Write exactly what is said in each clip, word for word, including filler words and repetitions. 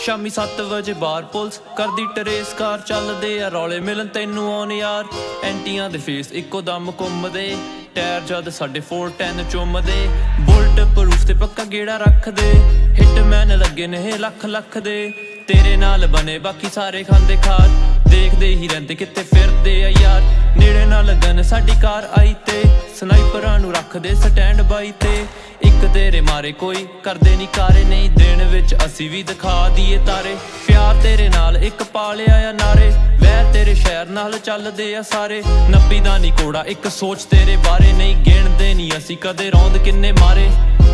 शामी सत्त वजे बार पुलिस करदी टरेस कार चलदे आ रौले मिलन तैनू आउण यार एंटियां दे फेस इक्को दम घुमदे टायर जद साडे फोर टेन चुमदे बुलट प्रूफ ते पक्का गेड़ा रखदे हिटमैन लगे ने लख लख दे तेरे नाल बने बाकी सारे खांदे खार देखदे ही रहिंदे कित्थे फिरदे आ यार नेड़े ना लगन साडी कार आई ते स्नाइपरां नू रखदे स्टैंड बाई ते इक तेरे मारे कोई करदे नी कारे नहीं दिन विच असी भी दिखा दिए तारे प्यार तेरे नाल इक पालिया आ नारे वैर तेरे शहर नाल चलदे आ सारे नब्बी दा नी कोड़ा इक सोच तेरे बारे नहीं गिणदे नी असी कदे रौंद किन्ने मारे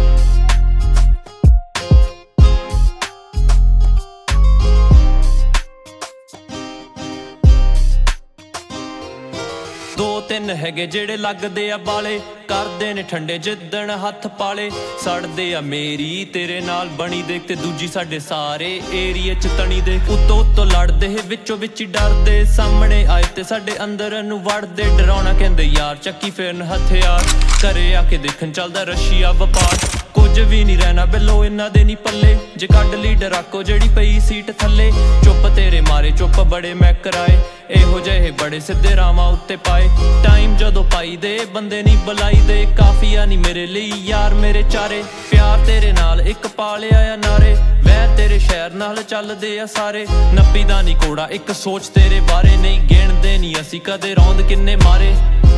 दो तीन हैगे जेड़े लगदे आ बाले करदे ने ठंडे जिद्दन हत्थ पाले सड़दे आ मेरी तेरे नाल बनी देख ते दूजी साडे सारे एरिए च तनी दे उत्तो उत्तो लड़दे हे विचों विच ही डरदे सामने आए ते साडे अंदर नू वड़दे डराउणा कहंदे यार चक्की फिरन हथियार घरे आके देखन चलदा रशिया वपार कुछ भी नहीं रहना बिलो इन्हां दे नी पल्ले जे कड्ड लीडर आको जेड़ी पई सीट थल्ले चुप तेरे मारे चुप बड़े मैं कराए एहो जेहे बड़े सिद्धे रावां उत्ते पाए टाइम जदों पाई दे बंदे नी बुलाई दे काफिया नी मेरे लिए यार मेरे चारे प्यार तेरे नाल इक पालिया आ नारे वैर तेरे शहर नाल चलदे आ सारे नब्बी दा नी कोड़ा इक सोच तेरे बारे नहीं गिणदे नी असी कदे रौंद किन्ने मारे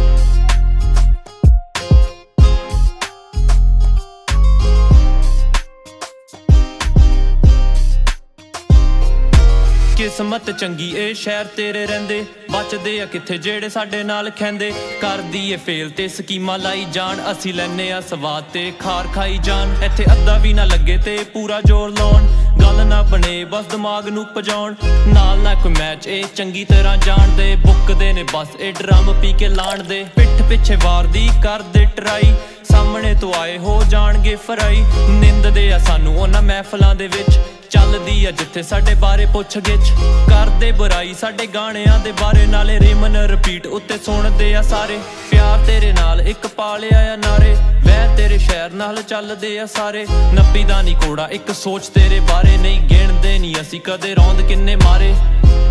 किस्मत चंगी ए शहर तेरे रहिंदे बचदे आ किथे जेड़े साडे नाल खैंदे करदी ए फेल ते स्कीमां लाई जान असी लैने आ स्वाद ते खार खाई जान इत्थे अद्धा भी ना लगे ते पूरा जोर लाउण गल ना बने बस दिमाग नू भजाउण नाल ना कोई मैच ए चंगी तरह जाणदे बुकदे ने बस ए ड्रम पी के लाण दे पिठ पिछे वार दी करदे ट्राई सामने तो आए हो जाणगे फराई निंददे आ सानू उन्हां महफिलां दे विच चलदी आ जिथे साडे बारे पुछ गिच करदे बुराई साडे गाणियां दे बारे नाले रेमन रिपीट उत्ते सुणदे आ सारे प्यार तेरे नाल इक पालिया आ नारे वैर तेरे शहर नाल चलदे आ सारे नब्बी दा नी कोड़ा इक सोच तेरे बारे नहीं गिणदे नी असी कदे रौंद किन्ने मारे।